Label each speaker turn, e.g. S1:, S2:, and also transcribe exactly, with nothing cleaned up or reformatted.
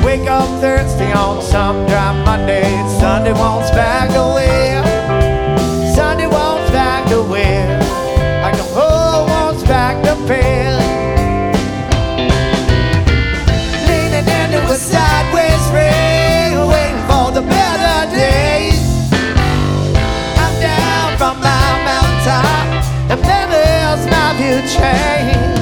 S1: Wake up Thursday on some dry Monday. Sunday wants back to where Sunday wants back to where like the whole wants back to pay. Leaning into a sideways rain, waiting for the better days. I'm down from my mountaintop, and then there's my view change.